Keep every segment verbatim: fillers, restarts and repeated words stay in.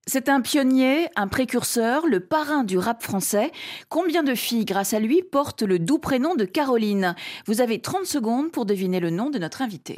C'est un pionnier, un précurseur, le parrain du rap français. Combien de filles, grâce à lui, portent le doux prénom de Caroline ? Vous avez trente secondes pour deviner le nom de notre invité.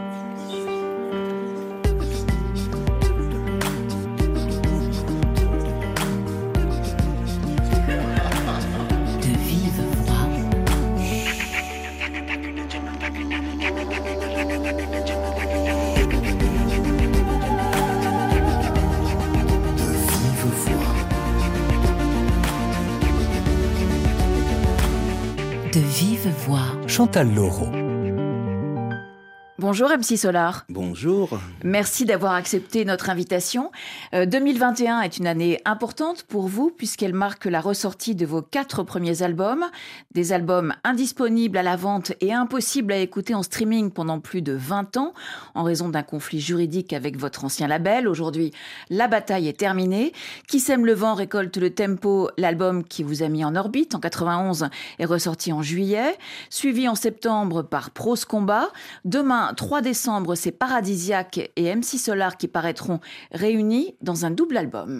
De vive voix. Chantal Laureau. Bonjour M C Solar. Bonjour. Merci d'avoir accepté notre invitation. Euh, deux mille vingt et un est une année importante pour vous puisqu'elle marque la ressortie de vos quatre premiers albums. Des albums indisponibles à la vente et impossibles à écouter en streaming pendant plus de vingt ans en raison d'un conflit juridique avec votre ancien label. Aujourd'hui, la bataille est terminée. Qui sème le vent récolte le tempo. L'album qui vous a mis en orbite en quatre-vingt-onze est ressorti en juillet, suivi en septembre par Prose Combat. Demain, trois décembre, c'est Paradisiaque et M C Solar qui paraîtront réunis dans un double album.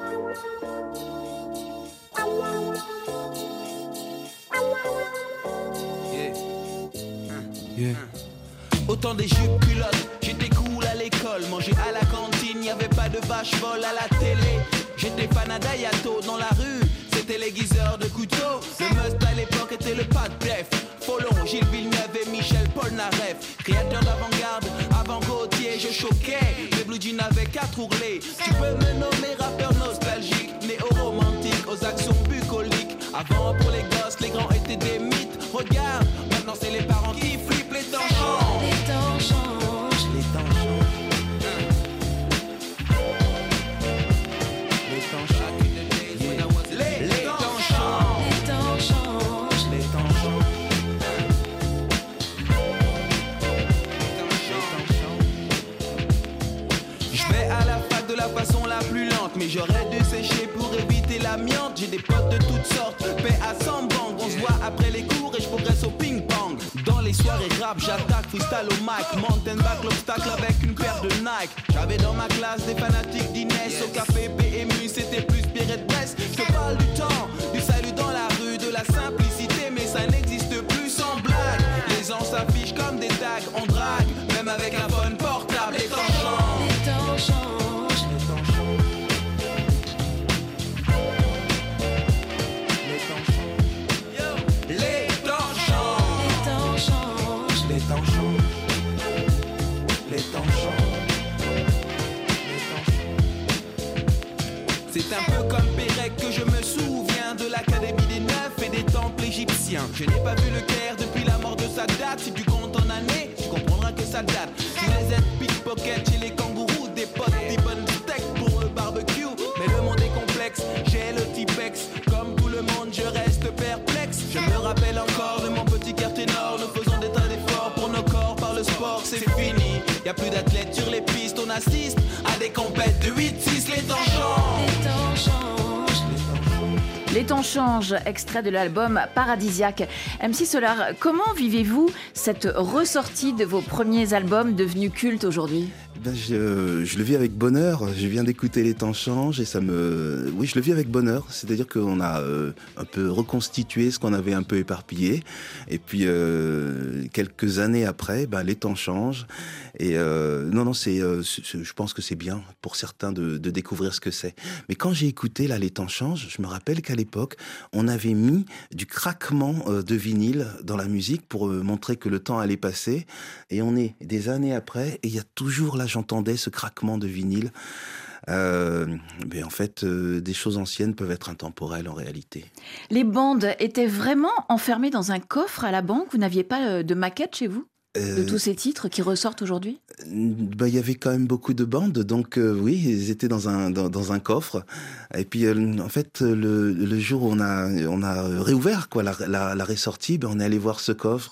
Yeah. Yeah. Autant des jupes culottes, j'étais cool à l'école, manger à la cantine, y avait pas de vache folle à la télé. J'étais fan à Dayato dans la rue, c'était l'aiguiseur de couteau. Le must à l'époque était le pas de def. Follon, Gilles Villeneuve et Michel Polnareff. Créateur d'avant-garde, avant Gauthier, je choquais. Les blue jeans avaient quatre ourlets. Tu peux me nommer rappeur nostalgique, néo-romantique, aux actions bucoliques. Avant pour les gosses, les grands étaient des mythes. Regarde, maintenant c'est les parents qui flippent. Les temps changent. Les temps changent. Les temps changent. Les temps changent. Les, les temps changent. Les temps changent. Les temps changent. Je vais à la fac de la façon la plus lente, mais j'aurais dû sécher pour éviter l'amiante. J'ai des potes de toutes sortes, paix à cent bang. On se voit après les cours et je progresse au ping-pong. Dans les soirées rap, j'attaque, freestyle au mic. Mountain back l'obstacle avec une paire de Nike. J'avais dans ma classe des fanatiques d'Inès. Au café P M U, c'était plus Pierre de Brest. Je te parle du temps, du salut dans la rue, de la simplicité, mais ça n'existe plus sans blague. Les gens s'affichent comme des tags, on drague, même avec un phone portable. Les temps changent. Les temps changent. Les temps changent. Les temps changent. Yo. Les temps changent. Les temps changent. Les temps changent. Les temps changent. Les temps changent. C'est un peu comme Pérec que je me souviens de l'académie des neufs et des temples égyptiens. Je n'ai pas vu le Caire depuis la mort de Sadat. Si tu comptes en années, tu comprendras que ça date. Je les aide pickpocket chez les kangourous, des potes, des bonnes steaks pour le barbecue. Mais le monde est complexe, j'ai le Tipex. Comme tout le monde, je reste perplexe. Je me rappelle encore de mon petit quartier nord. Nous faisons des tas d'efforts pour nos corps par le sport, c'est fini. Y'a plus d'athlètes sur les pistes, on assiste à des compètes de huit six. Les temps changent. Les temps changent. Les temps changent, extrait de l'album Paradisiaque. M C Solar, comment vivez-vous cette ressortie de vos premiers albums devenus cultes aujourd'hui ? Ben, je, je le vis avec bonheur. Je viens d'écouter Les temps changent et ça me... Oui, je le vis avec bonheur. C'est-à-dire qu'on a euh, un peu reconstitué ce qu'on avait un peu éparpillé. Et puis, euh, quelques années après, ben, les temps changent. Et euh, non, non, c'est, euh, c'est, je pense que c'est bien pour certains de, de découvrir ce que c'est. Mais quand j'ai écouté là, Les temps changent, je me rappelle qu'à l'époque, on avait mis du craquement euh, de vinyle dans la musique pour euh, montrer que le temps allait passer. Et on est des années après et il y a toujours là, j'entendais ce craquement de vinyle. Euh, mais en fait, euh, des choses anciennes peuvent être intemporelles en réalité. Les bandes étaient vraiment enfermées dans un coffre à la banque ? Vous n'aviez pas de maquette chez vous ? De tous ces titres qui ressortent aujourd'hui ? Bah, il y avait quand même beaucoup de bandes, donc euh, oui, ils étaient dans un dans, dans un coffre. Et puis euh, en fait, le, le jour où on a on a réouvert quoi la la, la ressortie, ben on est allé voir ce coffre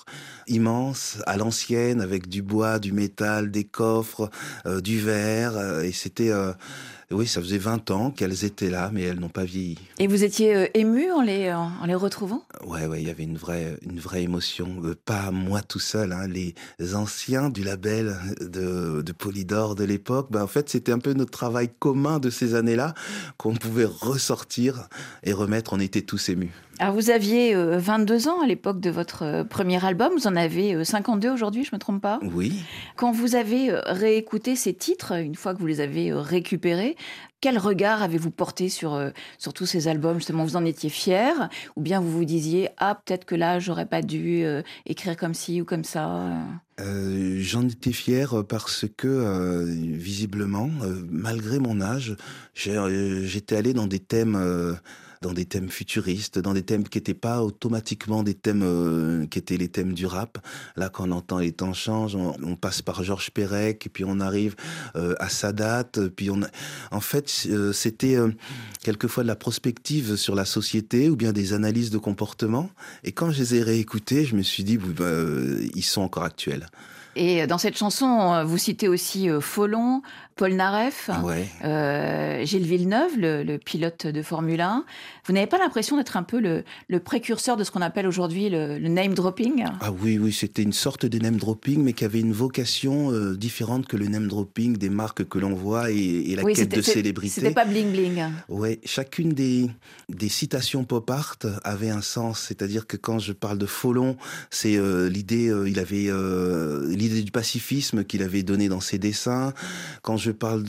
immense, à l'ancienne, avec du bois, du métal, des coffres, euh, du verre. Euh, et c'était... Euh, oui, ça faisait vingt ans qu'elles étaient là, mais elles n'ont pas vieilli. Et vous étiez euh, ému en les, en les retrouvant ? Ouais, ouais, il y avait une vraie, une vraie émotion. Euh, pas moi tout seul, hein, les anciens du label de, de Polydor de l'époque. Ben, en fait, c'était un peu notre travail commun de ces années-là qu'on pouvait ressortir et remettre. On était tous émus. Alors vous aviez euh, vingt-deux ans à l'époque de votre euh, premier album, vous en avez euh, cinquante-deux aujourd'hui, je ne me trompe pas ? Oui. Quand vous avez euh, réécouté ces titres, une fois que vous les avez euh, récupérés, quel regard avez-vous porté sur, euh, sur tous ces albums ? Justement, vous en étiez fier ? Ou bien vous vous disiez « Ah, peut-être que là, j'aurais pas dû euh, écrire comme ci ou comme ça » Euh, j'en étais fier parce que, euh, visiblement, euh, malgré mon âge, j'ai, euh, j'étais allé dans des thèmes... Euh, dans des thèmes futuristes, dans des thèmes qui n'étaient pas automatiquement des thèmes euh, qui étaient les thèmes du rap. Là, quand on entend Les temps changent, on, on passe par Georges Perec, et puis on arrive euh, à Sadat, puis on a... En fait, euh, c'était euh, quelquefois de la prospective sur la société ou bien des analyses de comportement. Et quand je les ai réécoutés, je me suis dit, bah, euh, ils sont encore actuels. Et dans cette chanson, vous citez aussi Folon, Paul Naref, ouais. euh, Gilles Villeneuve, le, le pilote de Formule un. Vous n'avez pas l'impression d'être un peu le, le précurseur de ce qu'on appelle aujourd'hui le, le name dropping ? Ah oui, oui, c'était une sorte de name dropping, mais qui avait une vocation euh, différente que le name dropping des marques que l'on voit et, et la oui, quête de célébrité. C'était pas bling bling. Oui, chacune des, des citations pop art avait un sens. C'est-à-dire que quand je parle de Folon, c'est euh, l'idée, euh, il avait euh, l'idée du pacifisme qu'il avait donné dans ses dessins. Quand je parle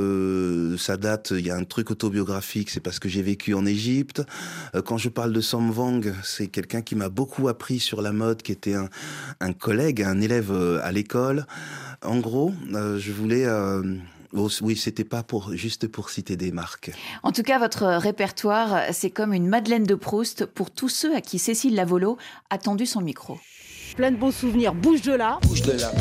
de, de Sadat, il y a un truc autobiographique, c'est parce que j'ai vécu en Égypte. Quand je parle de Som Vang, c'est quelqu'un qui m'a beaucoup appris sur la mode, qui était un, un collègue, un élève à l'école. En gros, euh, je voulais... Euh, oui, c'était pas pour, juste pour citer des marques. En tout cas, votre répertoire, c'est comme une Madeleine de Proust pour tous ceux à qui Cécile Lavolo a tendu son micro. Plein de bons souvenirs. Bouge de là. Bouge de là.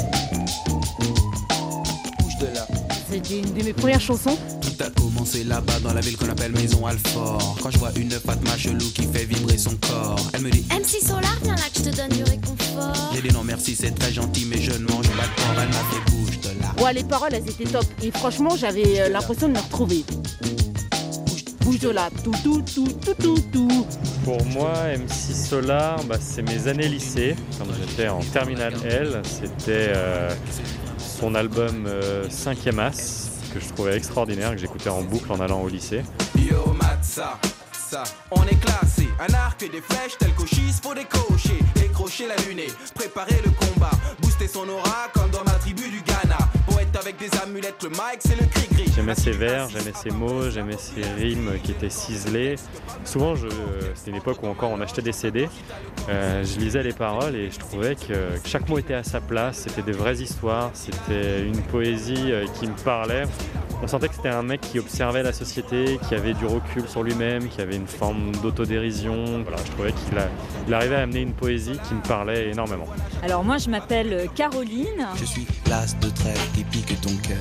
Bouge de là. C'était une de mes premières chansons. Tout a commencé là-bas dans la ville qu'on appelle Maison Alfort. Quand je vois une Fatma chelou qui fait vibrer son corps, elle me dit M C Solar, viens là que je te donne du réconfort. J'ai dit non merci, c'est très gentil, mais je ne mange pas de porc. Elle m'a fait bouge de là. Ouais, les paroles, elles étaient top. Et franchement, j'avais euh, l'impression de me retrouver. Bouge, bouge de là. Tout, tout, tout, tout, tout, tout. Pour moi, M C Solar, bah, c'est mes années lycée. Quand j'étais en terminale L, c'était euh, son album euh, cinquième As, que je trouvais extraordinaire, que j'écoutais en boucle en allant au lycée. Yo Matza, ça, on est classé. Un arc et des flèches tel qu'Oshis, faut décocher. Décrocher la lune, préparer le combat. Booster son aura comme dans ma tribu du Ghana. Poète avec des amulettes, le mic c'est le cri gris. J'aimais ses vers, j'aimais ses mots, j'aimais ses rimes qui étaient ciselées. Souvent, je, c'était une époque où encore on achetait des C D. Euh, je lisais les paroles et je trouvais que, que chaque mot était à sa place. C'était des vraies histoires, c'était une poésie qui me parlait. On sentait que c'était un mec qui observait la société, qui avait du recul sur lui-même, qui avait une forme d'autodérision. Voilà, je trouvais qu'il a, il arrivait à amener une poésie qui me parlait énormément. Alors moi, je m'appelle Caroline. Je suis l'as de trait qui pique ton cœur.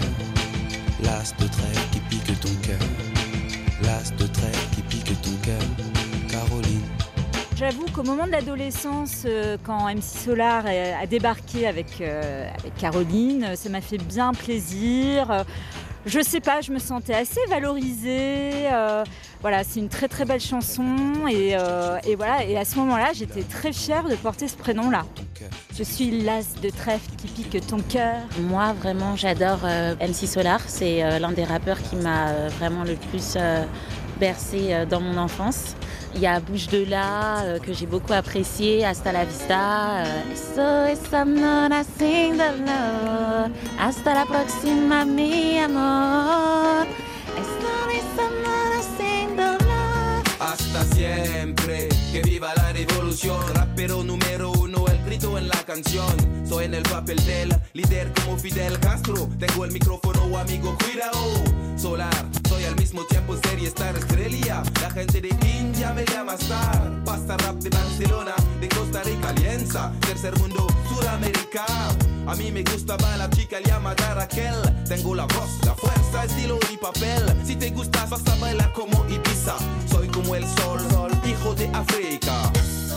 L'as de trait qui pique ton cœur. L'as de trait qui pique ton cœur. Caroline. J'avoue qu'au moment de l'adolescence, euh, quand M C Solar a, a débarqué avec, euh, avec Caroline, ça m'a fait bien plaisir. Euh, je sais pas, je me sentais assez valorisée. Euh, voilà, c'est une très très belle chanson et, euh, et voilà. Et à ce moment-là, j'étais très fière de porter ce prénom-là. Je suis l'as de trèfle qui pique ton cœur. Moi, vraiment, j'adore euh, M C Solar. C'est euh, l'un des rappeurs qui m'a euh, vraiment le plus euh, bercé euh, dans mon enfance. Il y a Bouge de là, euh, que j'ai beaucoup apprécié, Hasta la vista. Euh, Eso es amor haciendo love. Hasta la próxima, mi amor. Eso es amor haciendo love. Hasta siempre, que viva la revolución. Rapero número uno, el grito en la canción. Soy en el papel del líder como Fidel Castro. Tengo el micrófono, amigo, cuidado. Solar, soy al mismo tiempo serie Star Estrella. La gente de India me llama Star. Pasta rap de Barcelona, de Costa Rica, Alianza. Tercer mundo, Sudamérica. A mí me gustaba la chica llamada Raquel. Tengo la voz, la fuerza, estilo y papel. Si te gustas vas a bailar como Ibiza. Soy como el sol, sol hijo de África.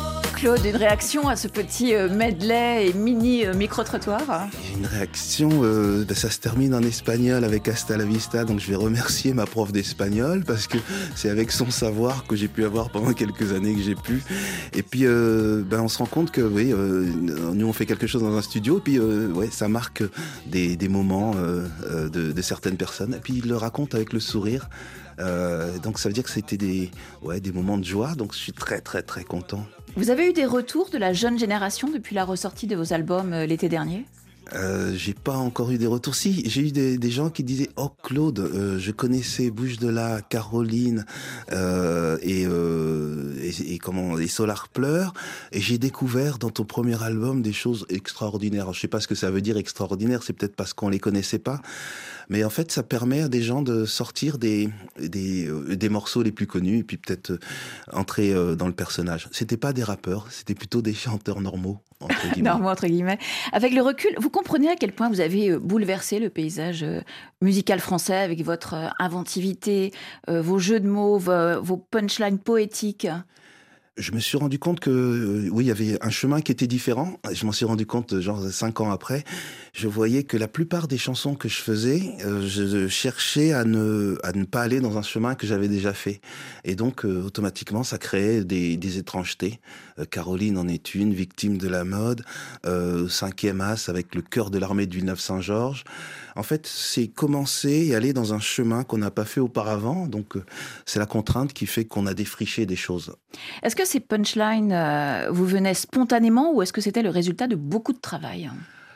Claude, une réaction à ce petit euh, medley et mini euh, micro-trottoir? Une réaction, euh, ben, ça se termine en espagnol avec Hasta la Vista, donc je vais remercier ma prof d'espagnol parce que c'est avec son savoir que j'ai pu avoir pendant quelques années que j'ai pu. Et puis, euh, ben, on se rend compte que oui, euh, nous on fait quelque chose dans un studio, et puis euh, ouais, ça marque des, des moments euh, de, de certaines personnes. Et puis il le raconte avec le sourire. Euh, donc ça veut dire que c'était des, ouais, des moments de joie, donc je suis très très très content. Vous avez eu des retours de la jeune génération depuis la ressortie de vos albums euh, l'été dernier? Euh, j'ai pas encore eu des retours. Si, j'ai eu des, des gens qui disaient « Oh Claude, euh, je connaissais Bouge de là, Caroline euh, et, euh, et, et comment et Solar Pleurs et j'ai découvert dans ton premier album des choses extraordinaires. » Alors, je sais pas ce que ça veut dire extraordinaire, c'est peut-être parce qu'on les connaissait pas. Mais en fait, ça permet à des gens de sortir des des, euh, des morceaux les plus connus et puis peut-être euh, entrer euh, dans le personnage. C'était pas des rappeurs, c'était plutôt des chanteurs normaux. Entre guillemets. Normaux, entre guillemets. Avec le recul, vous comprenez à quel point vous avez euh, bouleversé le paysage euh, musical français avec votre euh, inventivité, euh, vos jeux de mots, vos, vos punchlines poétiques? Je me suis rendu compte que euh, oui, il y avait un chemin qui était différent. Je m'en suis rendu compte genre cinq ans après. Je voyais que la plupart des chansons que je faisais, euh, je cherchais à ne à ne pas aller dans un chemin que j'avais déjà fait. Et donc euh, automatiquement, ça créait des, des étrangetés. Euh, Caroline en est une, Victime de la mode, euh, Cinquième As avec Le cœur de l'armée de Villeneuve-Saint-Georges. En fait, c'est commencer et aller dans un chemin qu'on n'a pas fait auparavant. Donc, euh, c'est la contrainte qui fait qu'on a défriché des choses. Est-ce que ces punchlines euh, vous venaient spontanément ou est-ce que c'était le résultat de beaucoup de travail?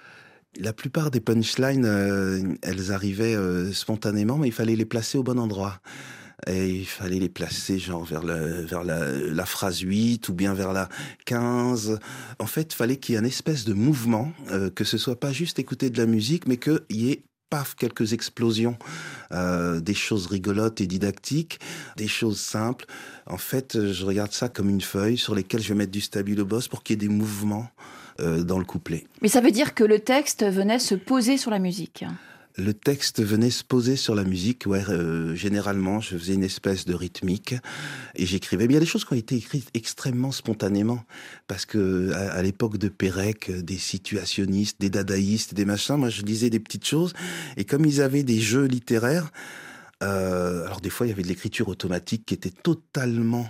La plupart des punchlines, euh, elles arrivaient euh, spontanément, mais il fallait les placer au bon endroit. Et il fallait les placer genre vers, le, vers la, la phrase huit ou bien vers la quinze. En fait, il fallait qu'il y ait une espèce de mouvement, euh, que ce soit pas juste écouter de la musique, mais qu'il y ait paf, quelques explosions, euh, des choses rigolotes et didactiques, des choses simples. En fait, je regarde ça comme une feuille sur laquelle je vais mettre du stabilo boss pour qu'il y ait des mouvements euh, dans le couplet. Mais ça veut dire que le texte venait se poser sur la musique? Le texte venait se poser sur la musique. Ouais, euh, généralement, je faisais une espèce de rythmique et j'écrivais. Mais il y a des choses qui ont été écrites extrêmement spontanément parce que à, à l'époque de Pérec, des situationnistes, des dadaïstes, des machins, moi je lisais des petites choses et comme ils avaient des jeux littéraires. Euh, alors des fois, il y avait de l'écriture automatique qui était totalement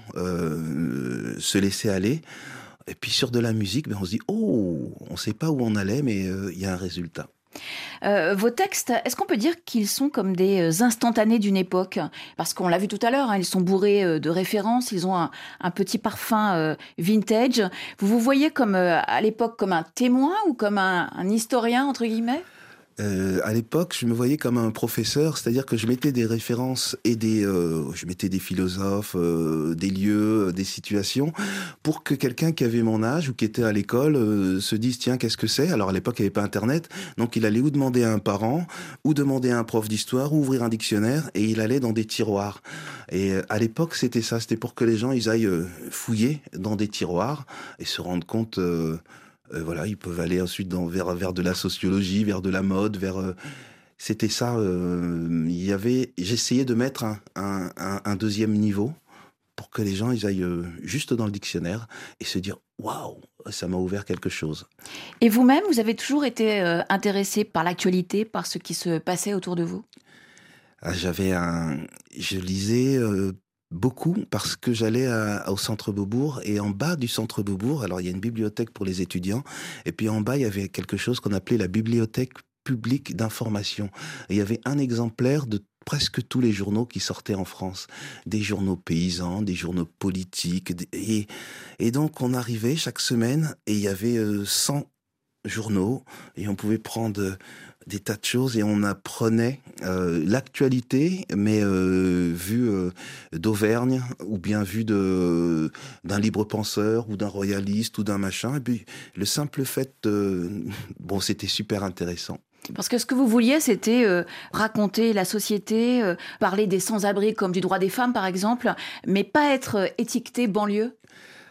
euh, se laisser aller. Et puis sur de la musique, ben on se dit oh, on ne sait pas où on allait, mais euh, il y a un résultat. Euh, vos textes, est-ce qu'on peut dire qu'ils sont comme des instantanés d'une époque? Parce qu'on l'a vu tout à l'heure, hein, ils sont bourrés de références, ils ont un, un petit parfum euh, vintage. Vous vous voyez comme euh, à l'époque comme un témoin ou comme un, un historien, entre guillemets? Euh, à l'époque, je me voyais comme un professeur, c'est-à-dire que je mettais des références et des, euh, je mettais des philosophes, euh, des lieux, euh, des situations, pour que quelqu'un qui avait mon âge ou qui était à l'école euh, se dise tiens qu'est-ce que c'est. Alors à l'époque il n'y avait pas Internet, donc il allait ou demander à un parent, ou demander à un prof d'histoire, ou ouvrir un dictionnaire, et il allait dans des tiroirs. Et euh, à l'époque c'était ça, c'était pour que les gens ils aillent euh, fouiller dans des tiroirs et se rendre compte. Euh, Euh, voilà, ils peuvent aller ensuite dans, vers, vers de la sociologie, vers de la mode, vers. Euh, c'était ça. Euh, il y avait. J'essayais de mettre un, un, un, un deuxième niveau pour que les gens ils aillent euh, juste dans le dictionnaire et se dire waouh, ça m'a ouvert quelque chose. Et vous-même, vous avez toujours été euh, intéressé par l'actualité, par ce qui se passait autour de vous? Ah, j'avais un. Je lisais. Euh, Beaucoup, parce que j'allais à, au centre Beaubourg, et en bas du centre Beaubourg, alors il y a une bibliothèque pour les étudiants, et puis en bas il y avait quelque chose qu'on appelait la bibliothèque publique d'information. Et il y avait un exemplaire de presque tous les journaux qui sortaient en France. Des journaux paysans, des journaux politiques, des, et, et donc on arrivait chaque semaine, et il y avait euh, cent journaux, et on pouvait prendre... Euh, des tas de choses et on apprenait euh, l'actualité, mais euh, vue euh, d'Auvergne ou bien vue de, d'un libre penseur ou d'un royaliste ou d'un machin. Et puis le simple fait, euh, bon, c'était super intéressant. Parce que ce que vous vouliez, c'était euh, raconter la société, euh, parler des sans-abri comme du droit des femmes, par exemple, mais pas être euh, étiqueté banlieue.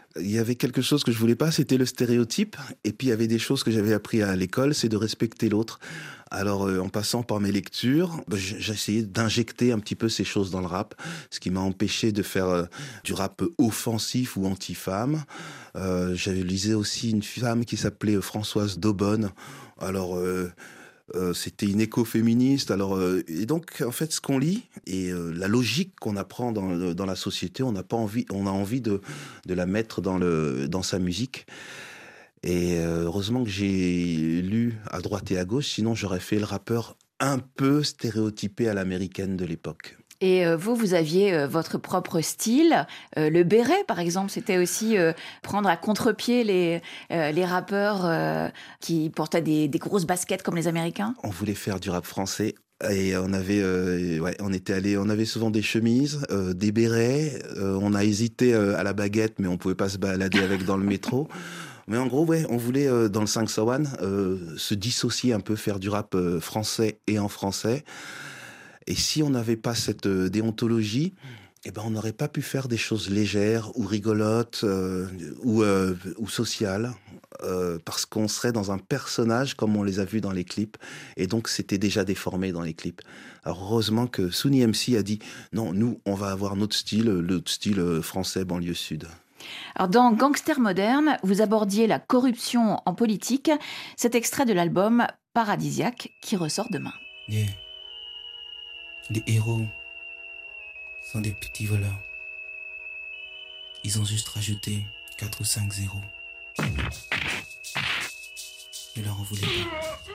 Il y avait quelque chose que je voulais pas, c'était le stéréotype. Et puis il y avait des choses que j'avais appris à l'école, c'est de respecter l'autre. Alors euh, en passant par mes lectures, bah, j'ai essayé d'injecter un petit peu ces choses dans le rap, ce qui m'a empêché de faire euh, du rap offensif ou anti-femme. Euh, j'avais lisé aussi une femme qui s'appelait Françoise Daubonne. Alors euh, Euh, c'était une écoféministe. Alors, euh, et donc, en fait, ce qu'on lit et euh, la logique qu'on apprend dans, dans la société, on n'a pas envie, on a envie de, de la mettre dans, le, dans sa musique. Et euh, heureusement que j'ai lu à droite et à gauche, sinon j'aurais fait le rappeur un peu stéréotypé à l'américaine de l'époque. Et euh, vous, vous aviez euh, votre propre style. Euh, le béret, par exemple, c'était aussi euh, prendre à contre-pied les, euh, les rappeurs euh, qui portaient des, des grosses baskets comme les Américains. On voulait faire du rap français. Et on avait, euh, ouais, on était allé, on avait souvent des chemises, euh, des bérets. Euh, on a hésité euh, à la baguette, mais on pouvait pas se balader avec dans le métro. Mais en gros, ouais, on voulait euh, dans le cinq cent un euh, se dissocier un peu, faire du rap euh, français et en français. Et si on n'avait pas cette euh, déontologie, eh ben on n'aurait pas pu faire des choses légères ou rigolotes euh, ou, euh, ou sociales, euh, parce qu'on serait dans un personnage comme on les a vus dans les clips, et donc c'était déjà déformé dans les clips. Alors heureusement que Souni M C a dit non, nous on va avoir notre style, le style français banlieue sud. Alors dans Gangster moderne, vous abordiez la corruption en politique. Cet extrait de l'album Paradisiaque qui ressort demain. Yeah. Les héros sont des petits voleurs. Ils ont juste rajouté quatre ou cinq zéros. Ne leur en voulez pas.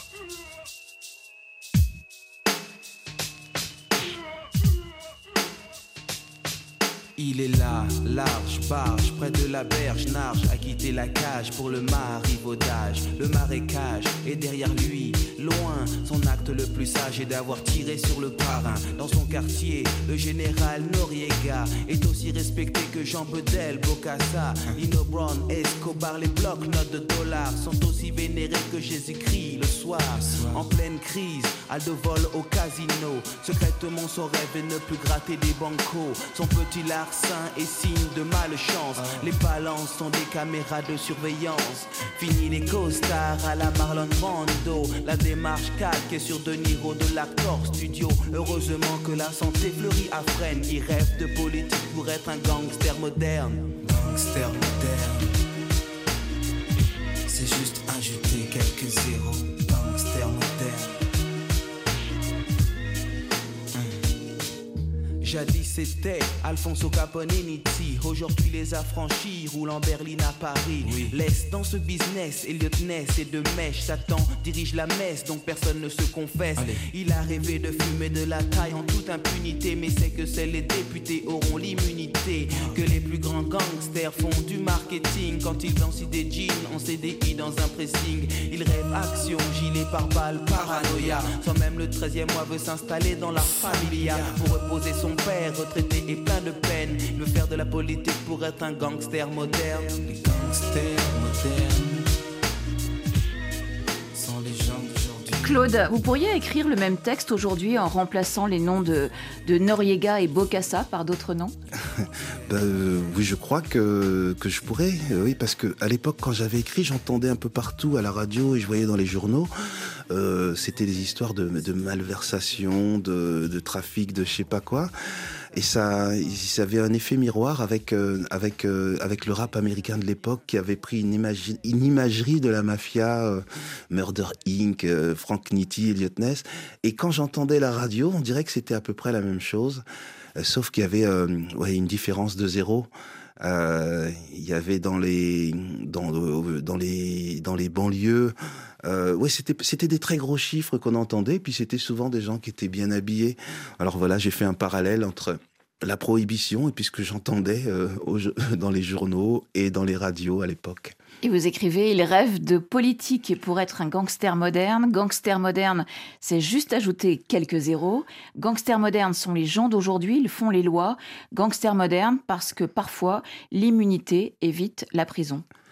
Il est là, large, barge, près de la berge, narge, a quitté la cage pour le marivaudage, le marécage, et derrière lui, loin, son acte le plus sage est d'avoir tiré sur le parrain. Dans son quartier, le général Noriega est aussi respecté que Jean Bedel, Bokassa, Lino Brown, Escobar, les blocs, notes de dollars sont aussi vénérés que Jésus-Christ le soir. En pleine crise, Aldo vole au casino, secrètement son rêve est ne plus gratter des bancos. Son petit larcin est signe de malchance. Les balances sont des caméras de surveillance. Fini les costards à la Marlon Brando. La démarche calque sur De Niro de l'acteur studio. Heureusement que la santé fleurit à Fresnes. Il rêve de politique pour être un gangster moderne. Gangster moderne, c'est juste ajouter quelques zéros. Gangster moderne. Jadis c'était Alfonso Caponinici. Aujourd'hui les affranchis roulent en berline à Paris. Oui. Laisse dans ce business Elliot Ness et de mèche. Satan dirige la messe donc personne ne se confesse. Allez. Il a rêvé de fumer de la taille en toute impunité, mais c'est que seuls les députés auront l'immunité. Que les plus grands gangsters font du marketing quand ils dansent des jeans en C D I dans un pressing. Ils rêvent action, gilet par balle, paranoïa. Sans même le treizième mois veut s'installer dans la familia pour reposer son père retraité et plein de peine. Il veut faire de la politique pour être un gangster moderne. Les gangsters modernes sont les gens d'aujourd'hui. Claude, vous pourriez écrire le même texte aujourd'hui en remplaçant les noms de, de Noriega et Bokassa par d'autres noms? Ben, euh, oui, je crois que, que je pourrais, euh, oui, parce que à l'époque, quand j'avais écrit, j'entendais un peu partout à la radio et je voyais dans les journaux, euh, c'était des histoires de, de malversation, de, de trafic, de je sais pas quoi. Et ça, ça avait un effet miroir avec, euh, avec, euh, avec le rap américain de l'époque qui avait pris une, imagi- une imagerie de la mafia, euh, Murder Incorporated, euh, Frank Nitti, Elliot Ness. Et quand j'entendais la radio, on dirait que c'était à peu près la même chose, euh, sauf qu'il y avait euh, ouais, une différence de zéro. Euh, il y avait dans les, dans, dans les, dans les banlieues, Euh, ouais, c'était c'était des très gros chiffres qu'on entendait, puis c'était souvent des gens qui étaient bien habillés. Alors voilà, j'ai fait un parallèle entre la prohibition et puis ce que j'entendais euh, au, dans les journaux et dans les radios à l'époque. Et vous écrivez, il rêve de politique pour être un gangster moderne. Gangster moderne, c'est juste ajouter quelques zéros. Gangster moderne sont les gens d'aujourd'hui, ils font les lois. Gangster moderne parce que parfois, l'immunité évite la prison.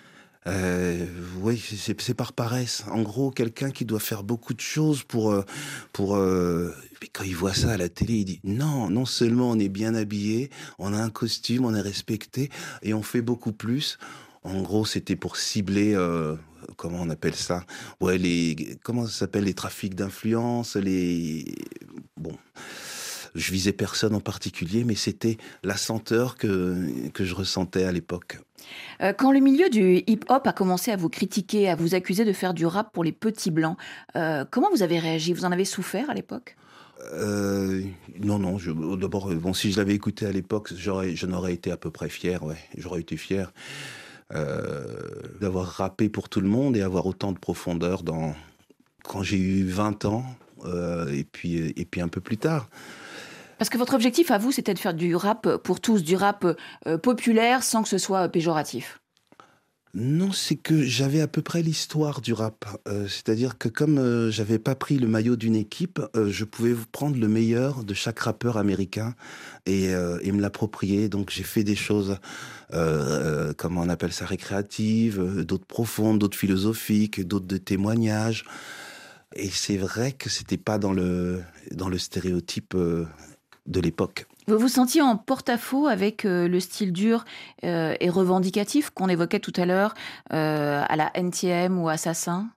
Euh, oui, c'est, c'est par paresse. En gros, quelqu'un qui doit faire beaucoup de choses pour... euh, pour euh, mais quand il voit ça à la télé, il dit non, non seulement on est bien habillé, on a un costume, on est respecté, et on fait beaucoup plus. En gros, c'était pour cibler... Euh, comment on appelle ça? Ouais, les... Comment ça s'appelle? Les trafics d'influence, les... Bon... Je visais personne en particulier, mais c'était la senteur que, que je ressentais à l'époque. Euh, quand le milieu du hip-hop a commencé à vous critiquer, à vous accuser de faire du rap pour les petits blancs, euh, comment vous avez réagi? Vous en avez souffert à l'époque? Euh, non, non. Je, d'abord, bon, si je l'avais écouté à l'époque, j'aurais, je n'aurais été à peu près fier. Ouais, j'aurais été fier euh, d'avoir rappé pour tout le monde et avoir autant de profondeur dans quand j'ai eu vingt ans euh, et puis et puis un peu plus tard. Parce que votre objectif à vous, c'était de faire du rap pour tous, du rap euh, populaire sans que ce soit péjoratif. Non, c'est que j'avais à peu près l'histoire du rap. Euh, c'est-à-dire que comme euh, j'avais pas pris le maillot d'une équipe, euh, je pouvais prendre le meilleur de chaque rappeur américain et, euh, et me l'approprier. Donc j'ai fait des choses, euh, euh, comment on appelle ça, récréatives, euh, d'autres profondes, d'autres philosophiques, d'autres de témoignages. Et c'est vrai que c'était pas dans le, dans le stéréotype euh, de l'époque. Vous vous sentiez en porte-à-faux avec euh, le style dur euh, et revendicatif qu'on évoquait tout à l'heure euh, à la N T M ou Assassin?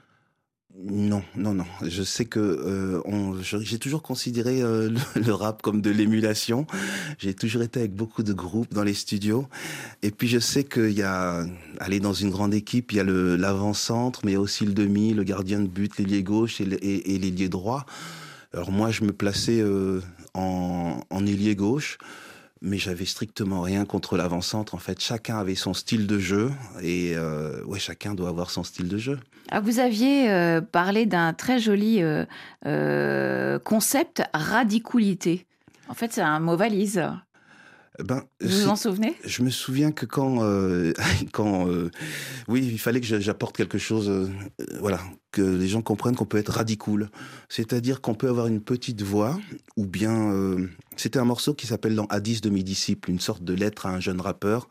Non, non, non. Je sais que euh, on, je- j'ai toujours considéré euh, le, le rap comme de l'émulation. J'ai toujours été avec beaucoup de groupes dans les studios. Et puis je sais qu'il y a, aller dans une grande équipe, il y a le, l'avant-centre, mais il y a aussi le demi, le gardien de but, l'ailier gauche et, le- et, et l'ailier droit. Alors moi, je me plaçais euh, en, en ailier gauche, mais j'avais strictement rien contre l'avant-centre. En fait, chacun avait son style de jeu et euh, ouais, chacun doit avoir son style de jeu. Ah, vous aviez euh, parlé d'un très joli euh, euh, concept, radiculité. En fait, c'est un mot valise. Ben, Vous vous c'est- en souvenez? je me souviens que quand, euh, quand, euh, oui, il fallait que j'a- j'apporte quelque chose, euh, euh, voilà, que les gens comprennent qu'on peut être radicool, c'est-à-dire qu'on peut avoir une petite voix, ou bien, euh, c'était un morceau qui s'appelle dans Hadith de mes disciples, une sorte de lettre à un jeune rappeur,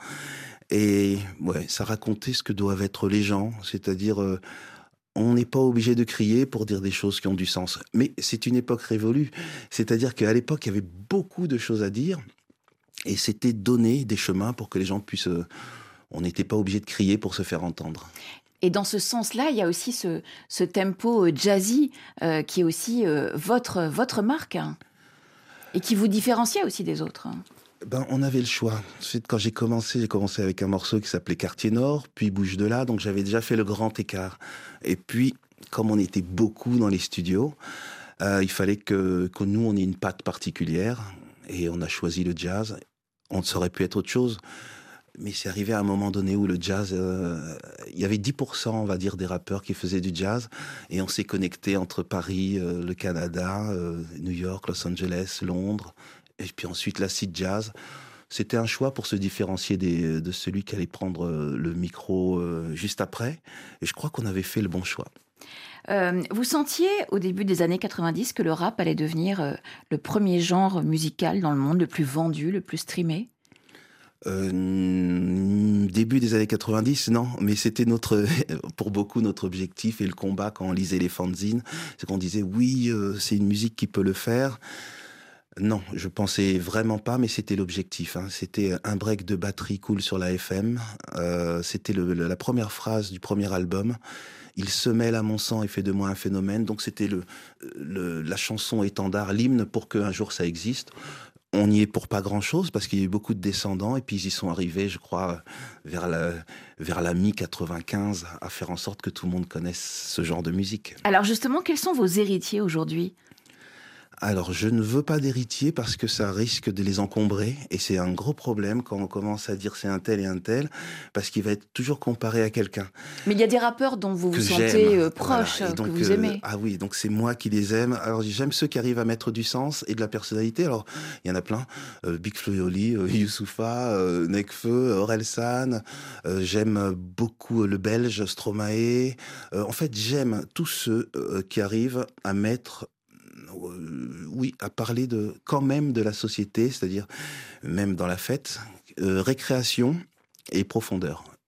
et ouais, ça racontait ce que doivent être les gens, c'est-à-dire, euh, on n'est pas obligé de crier pour dire des choses qui ont du sens, mais c'est une époque révolue, c'est-à-dire qu'à l'époque, il y avait beaucoup de choses à dire. Et c'était donner des chemins pour que les gens puissent... euh, on n'était pas obligé de crier pour se faire entendre. Et dans ce sens-là, il y a aussi ce, ce tempo euh, jazzy euh, qui est aussi euh, votre, votre marque hein, et qui vous différenciait aussi des autres. hein. Ben, on avait le choix. C'est quand j'ai commencé, j'ai commencé avec un morceau qui s'appelait Quartier Nord, puis Bouge de là, donc j'avais déjà fait le grand écart. Et puis, comme on était beaucoup dans les studios, euh, il fallait que, que nous, on ait une patte particulière, et on a choisi le jazz. On aurait pu être autre chose, mais c'est arrivé à un moment donné où le jazz, euh, il y avait dix pour cent, on va dire, des rappeurs qui faisaient du jazz, et on s'est connecté entre Paris, euh, le Canada, euh, New York, Los Angeles, Londres, et puis ensuite l'acid jazz. C'était un choix pour se différencier des, de celui qui allait prendre euh, le micro euh, juste après, et je crois qu'on avait fait le bon choix. Euh, vous sentiez au début des années quatre-vingt-dix que le rap allait devenir euh, le premier genre musical dans le monde, le plus vendu, le plus streamé? Euh, début des années quatre-vingt-dix, non, mais c'était notre, pour beaucoup notre objectif et le combat quand on lisait les fanzines, c'est qu'on disait oui, euh, c'est une musique qui peut le faire. Non, je pensais vraiment pas, mais c'était l'objectif. Hein. C'était un break de batterie cool sur la F M. Euh, c'était le, le- la première phrase du premier album. Il se mêle à mon sang et fait de moi un phénomène. Donc c'était le, le, la chanson étendard, l'hymne pour qu'un jour ça existe. On y est pour pas grand-chose parce qu'il y a eu beaucoup de descendants et puis ils y sont arrivés, je crois, vers la, vers la mi-quatre-vingt-quinze à faire en sorte que tout le monde connaisse ce genre de musique. Alors justement, quels sont vos héritiers aujourd'hui? Alors, je ne veux pas d'héritier parce que ça risque de les encombrer et c'est un gros problème quand on commence à dire c'est un tel et un tel parce qu'il va être toujours comparé à quelqu'un Mais il y a des rappeurs dont vous vous que sentez j'aime. euh, proches, Voilà. Et que donc, vous euh, aimez. Ah oui, donc c'est moi qui les aime. Alors, j'aime ceux qui arrivent à mettre du sens et de la personnalité. Alors, il y en a plein. Euh, Big Flo et Oli, euh, Youssoupha, euh, Nekfeu, Orelsan. Euh, j'aime beaucoup euh, le Belge, Stromae. Euh, en fait, j'aime tous ceux euh, qui arrivent à mettre euh, oui, à parler de, quand même de la société, c'est-à-dire même dans la fête, euh, récréation et profondeur.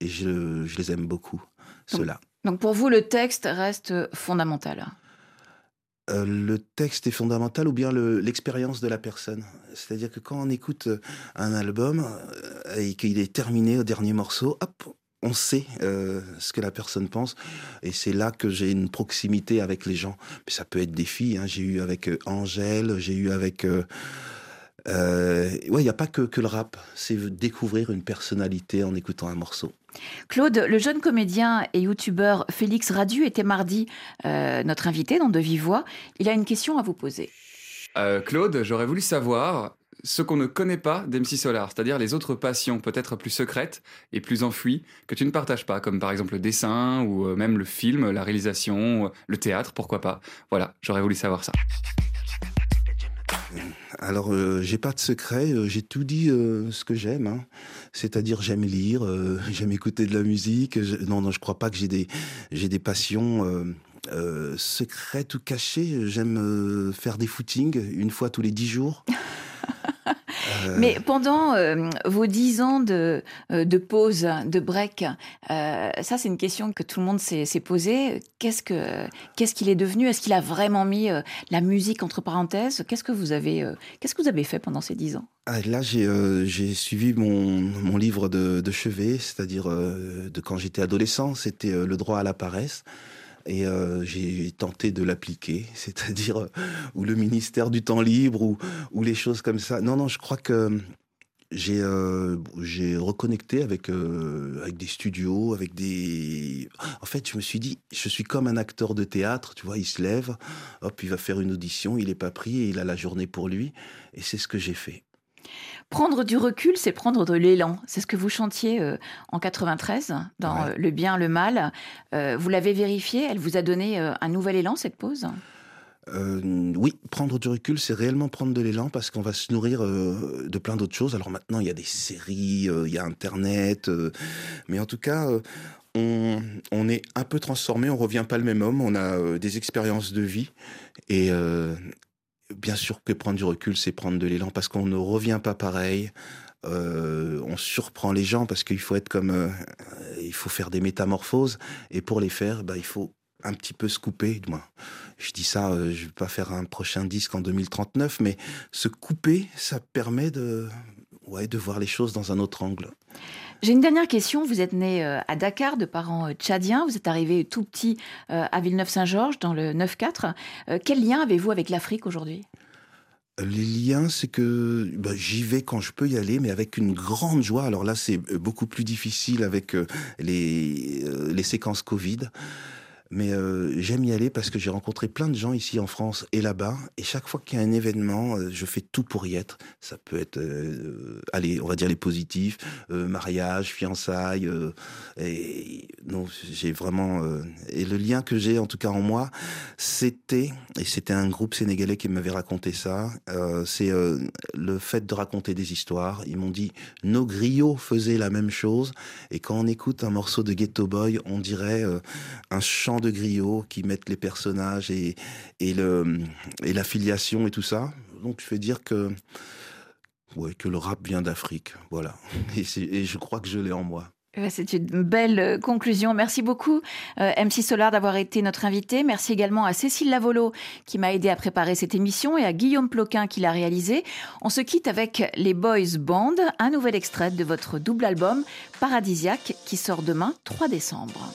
et je, je les aime beaucoup, ceux-là. Donc pour vous, le texte reste fondamental. Euh, le texte est fondamental ou bien le, l'expérience de la personne. C'est-à-dire que quand on écoute un album euh, et qu'il est terminé au dernier morceau, hop, on sait euh, ce que la personne pense. Et c'est là que j'ai une proximité avec les gens. Mais ça peut être des filles. Hein. J'ai eu avec euh, Angèle, j'ai eu avec... Euh, euh, ouais, il n'y a pas que, que le rap. C'est découvrir une personnalité en écoutant un morceau. Claude, le jeune comédien et youtubeur Félix Radu était mardi euh, notre invité dans De Vive Voix. Il a une question à vous poser. Euh, Claude, j'aurais voulu savoir ce qu'on ne connaît pas d'M C Solar, c'est-à-dire les autres passions peut-être plus secrètes et plus enfouies que tu ne partages pas, comme par exemple le dessin ou euh, même le film, la réalisation, euh, le théâtre, pourquoi pas. Voilà, j'aurais voulu savoir ça. Alors, euh, j'ai pas de secret, euh, j'ai tout dit euh, ce que j'aime, hein. C'est-à-dire j'aime lire, euh, j'aime écouter de la musique. Je, non, non, je crois pas que j'ai des, j'ai des passions euh, euh, secrètes ou cachées. J'aime euh, faire des footings une fois tous les dix jours. Euh... Mais pendant euh, vos dix ans de, euh, de pause, de break, euh, ça c'est une question que tout le monde s'est, s'est posée. Qu'est-ce, que, qu'est-ce qu'il est devenu ? Est-ce qu'il a vraiment mis euh, la musique entre parenthèses ? Qu'est-ce que vous avez, euh, qu'est-ce que vous avez fait pendant ces dix ans ? Ah, là, j'ai, euh, j'ai suivi mon, mon livre de, de chevet, c'est-à-dire euh, de quand j'étais adolescent, c'était euh, Le droit à la paresse. Et euh, j'ai tenté de l'appliquer, c'est-à-dire euh, ou le ministère du temps libre ou, ou les choses comme ça. Non, non, je crois que j'ai, euh, j'ai reconnecté avec, euh, avec des studios, avec des... En fait, je me suis dit, je suis comme un acteur de théâtre, tu vois, il se lève, hop, il va faire une audition, il n'est pas pris et il a la journée pour lui. Et c'est ce que j'ai fait. Prendre du recul, c'est prendre de l'élan. C'est ce que vous chantiez euh, en quatre-vingt-treize dans ouais. euh, Le bien, le mal. Euh, vous l'avez vérifié, elle vous a donné euh, un nouvel élan, cette pause ? Euh, oui, prendre du recul, c'est réellement prendre de l'élan parce qu'on va se nourrir euh, de plein d'autres choses. Alors maintenant, il y a des séries, euh, il y a Internet, euh, mais en tout cas, euh, on, on est un peu transformé, on revient pas le même homme, on a euh, des expériences de vie et... Euh, Bien sûr que prendre du recul, c'est prendre de l'élan parce qu'on ne revient pas pareil. Euh, on surprend les gens parce qu'il faut être comme, euh, il faut faire des métamorphoses et pour les faire, bah, il faut un petit peu se couper. Moi, je dis ça, euh, je vais pas faire un prochain disque en deux mille trente-neuf, mais se couper, ça permet de, ouais, de voir les choses dans un autre angle. J'ai une dernière question. Vous êtes né à Dakar de parents tchadiens. Vous êtes arrivé tout petit à Villeneuve-Saint-Georges dans le neuf quatre. Quel lien avez-vous avec l'Afrique aujourd'hui ? Les liens, c'est que bah, j'y vais quand je peux y aller, mais avec une grande joie. Alors là, c'est beaucoup plus difficile avec les, les séquences Covid. Mais euh, j'aime y aller parce que j'ai rencontré plein de gens ici en France et là-bas. Et chaque fois qu'il y a un événement, euh, je fais tout pour y être. Ça peut être, euh, allez, on va dire les positifs, euh, mariage, fiançailles. Euh, et non, j'ai vraiment... Euh, et le lien que j'ai, en tout cas en moi, c'était, et c'était un groupe sénégalais qui m'avait raconté ça, euh, c'est euh, le fait de raconter des histoires. Ils m'ont dit, nos griots faisaient la même chose. Et quand on écoute un morceau de Ghetto Boy, on dirait euh, un chant de griots qui mettent les personnages et, et, le, et la filiation et tout ça. Donc je vais dire que, ouais, que le rap vient d'Afrique. Voilà. Et, c'est, et je crois que je l'ai en moi. C'est une belle conclusion. Merci beaucoup, euh, M C Solar, d'avoir été notre invité. Merci également à Cécile Lavolo qui m'a aidé à préparer cette émission et à Guillaume Ploquin qui l'a réalisée. On se quitte avec les Boys Band, un nouvel extrait de votre double album Paradisiaque qui sort demain, trois décembre.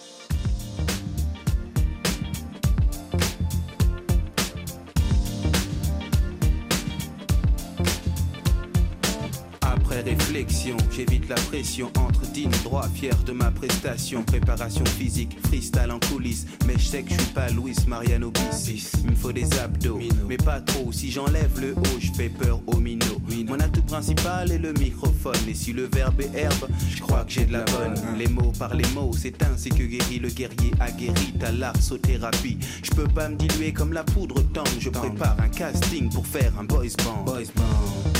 Réflexion, j'évite la pression entre dîne droit, fier de ma prestation. Préparation physique, freestyle en coulisses. Mais je sais que je suis pas Luis Mariano Bis. Il me faut des abdos, mais pas trop. Si j'enlève le haut, je fais peur aux minots. Mon atout principal est le microphone. Et si le verbe est herbe, je crois que j'ai de la bonne. Les mots par les mots, c'est ainsi que guérit le guerrier aguerri. Ta larsothérapie, je peux pas me diluer comme la poudre tendre. Je prépare un casting pour faire un boys band. Boys band.